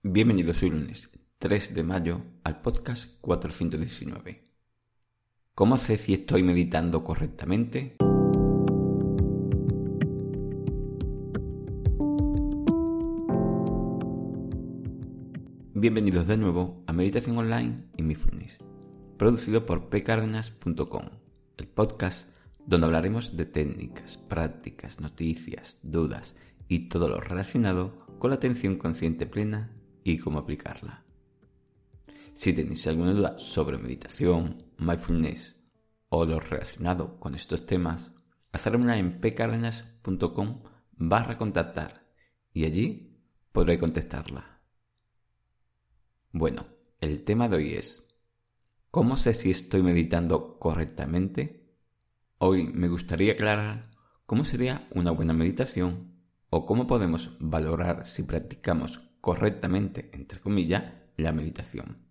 Bienvenidos hoy lunes 3 de mayo al podcast 419. ¿Cómo sé si estoy meditando correctamente? Bienvenidos de nuevo a Meditación Online y Mindfulness, producido por pcardenas.com, el podcast donde hablaremos de técnicas, prácticas, noticias, dudas y todo lo relacionado con la atención consciente plena y cómo aplicarla. Si tenéis alguna duda sobre meditación, mindfulness o lo relacionado con estos temas, hacedmela en pcardenas.com/contactar y allí podré contestarla. Bueno, el tema de hoy es ¿cómo sé si estoy meditando correctamente? Hoy me gustaría aclarar cómo sería una buena meditación o cómo podemos valorar si practicamos correctamente, entre comillas, la meditación.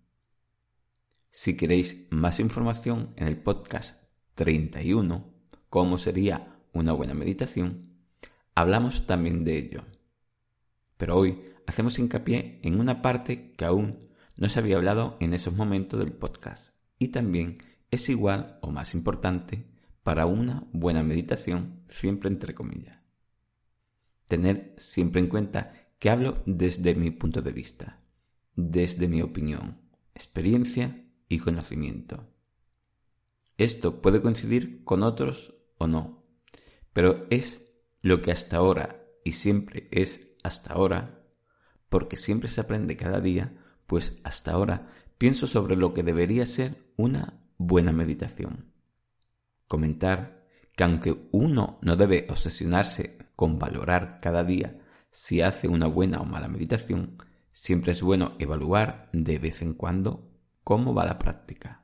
Si queréis más información en el podcast 31, cómo sería una buena meditación, hablamos también de ello. Pero hoy hacemos hincapié en una parte que aún no se había hablado en esos momentos del podcast y también es igual o más importante para una buena meditación, siempre entre comillas. Tener siempre en cuenta que hablo desde mi punto de vista, desde mi opinión, experiencia y conocimiento. Esto puede coincidir con otros o no, pero es lo que hasta ahora y siempre es hasta ahora, porque siempre se aprende cada día, pues hasta ahora pienso sobre lo que debería ser una buena meditación. Comentar que aunque uno no debe obsesionarse con valorar cada día si hace una buena o mala meditación, siempre es bueno evaluar de vez en cuando cómo va la práctica.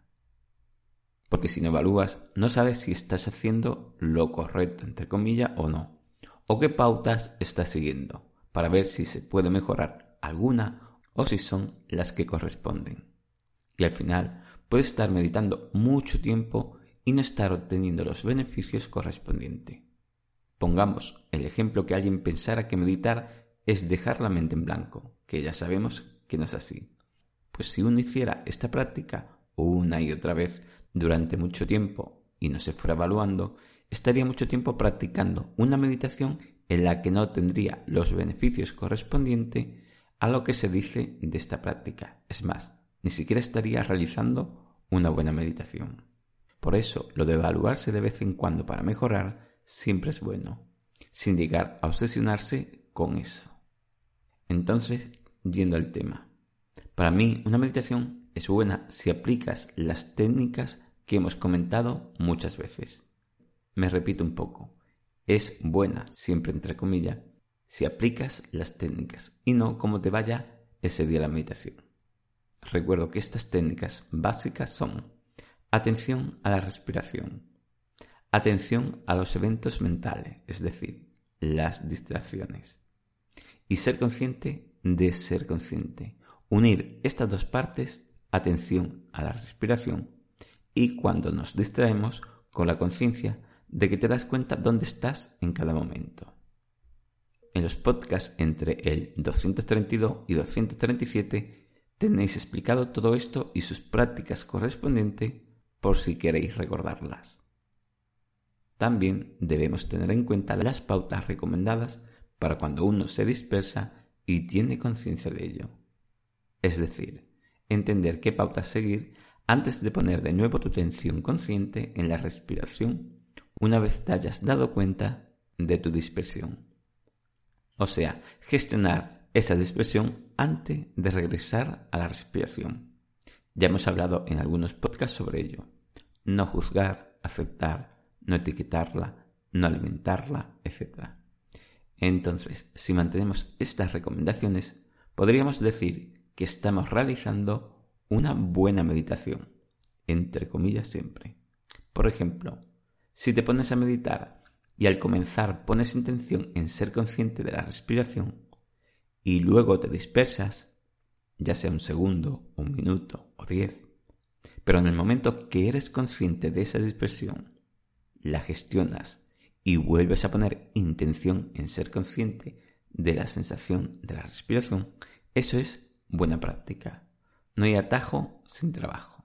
Porque si no evalúas, no sabes si estás haciendo lo correcto, entre comillas, o no, o qué pautas estás siguiendo, para ver si se puede mejorar alguna o si son las que corresponden. Y al final, puedes estar meditando mucho tiempo y no estar obteniendo los beneficios correspondientes. Pongamos el ejemplo que alguien pensara que meditar es dejar la mente en blanco, que ya sabemos que no es así. Pues si uno hiciera esta práctica una y otra vez durante mucho tiempo y no se fuera evaluando, estaría mucho tiempo practicando una meditación en la que no obtendría los beneficios correspondientes a lo que se dice de esta práctica. Es más, ni siquiera estaría realizando una buena meditación. Por eso, lo de evaluarse de vez en cuando para mejorar siempre es bueno, sin llegar a obsesionarse con eso. Entonces, yendo al tema. Para mí, una meditación es buena si aplicas las técnicas que hemos comentado muchas veces. Me repito un poco. Es buena, siempre entre comillas, si aplicas las técnicas y no como te vaya ese día la meditación. Recuerdo que estas técnicas básicas son atención a la respiración, atención a los eventos mentales, es decir, las distracciones, y ser consciente de ser consciente. Unir estas dos partes, atención a la respiración y cuando nos distraemos con la conciencia de que te das cuenta dónde estás en cada momento. En los podcasts entre el 232 y 237 tenéis explicado todo esto y sus prácticas correspondientes por si queréis recordarlas. También debemos tener en cuenta las pautas recomendadas para cuando uno se dispersa y tiene conciencia de ello. Es decir, entender qué pautas seguir antes de poner de nuevo tu atención consciente en la respiración una vez te hayas dado cuenta de tu dispersión. O sea, gestionar esa dispersión antes de regresar a la respiración. Ya hemos hablado en algunos podcasts sobre ello. No juzgar, aceptar, no etiquetarla, no alimentarla, etc. Entonces, si mantenemos estas recomendaciones, podríamos decir que estamos realizando una buena meditación, entre comillas siempre. Por ejemplo, si te pones a meditar y al comenzar pones intención en ser consciente de la respiración y luego te dispersas, ya sea un segundo, un minuto o 10, pero en el momento que eres consciente de esa dispersión, la gestionas y vuelves a poner intención en ser consciente de la sensación de la respiración, eso es buena práctica. No hay atajo sin trabajo.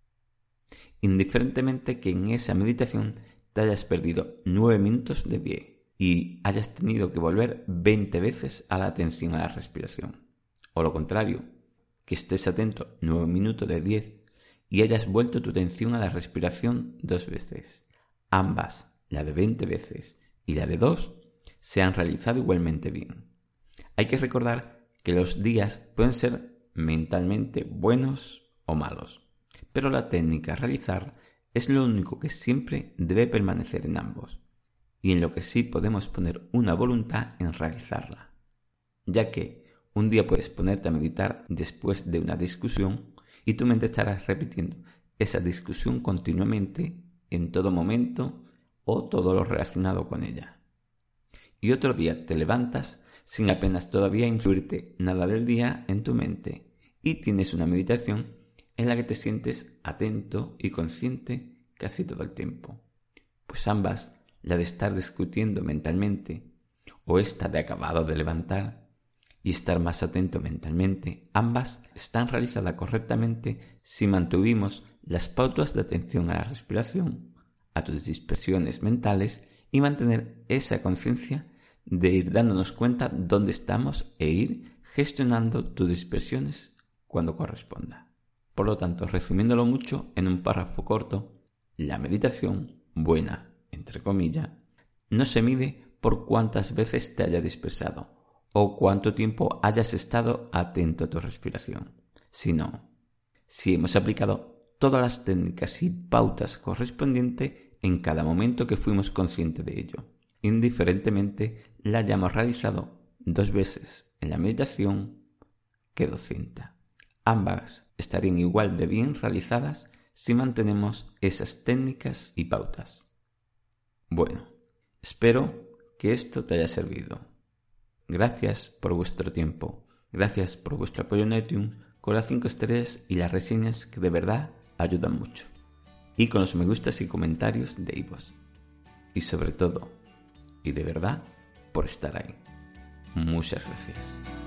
Indiferentemente que en esa meditación te hayas perdido 9 minutos de 10 y hayas tenido que volver 20 veces a la atención a la respiración. O lo contrario, que estés atento 9 minutos de 10 y hayas vuelto tu atención a la respiración 2 veces. Ambas, la de 20 veces y la de 2, se han realizado igualmente bien. Hay que recordar que los días pueden ser mentalmente buenos o malos, pero la técnica a realizar es lo único que siempre debe permanecer en ambos, y en lo que sí podemos poner una voluntad en realizarla, ya que un día puedes ponerte a meditar después de una discusión y tu mente estará repitiendo esa discusión continuamente en todo momento o todo lo relacionado con ella. Y otro día te levantas sin apenas todavía influirte nada del día en tu mente y tienes una meditación en la que te sientes atento y consciente casi todo el tiempo. Pues ambas, la de estar discutiendo mentalmente o esta de acabado de levantar y estar más atento mentalmente, ambas están realizadas correctamente si mantuvimos las pautas de atención a la respiración, a tus dispersiones mentales y mantener esa conciencia de ir dándonos cuenta dónde estamos e ir gestionando tus dispersiones cuando corresponda. Por lo tanto, resumiéndolo mucho en un párrafo corto, la meditación, buena, entre comillas, no se mide por cuántas veces te haya dispersado o cuánto tiempo hayas estado atento a tu respiración, sino si hemos aplicado todas las técnicas y pautas correspondientes en cada momento que fuimos conscientes de ello, indiferentemente la hayamos realizado 2 veces en la meditación que 200. Ambas estarían igual de bien realizadas si mantenemos esas técnicas y pautas. Bueno, espero que esto te haya servido. Gracias por vuestro tiempo, gracias por vuestro apoyo en iTunes con las 5 estrellas y las reseñas que de verdad ayudan mucho, y con los me gustas y comentarios de iVoox. Y sobre todo, y de verdad, por estar ahí. Muchas gracias.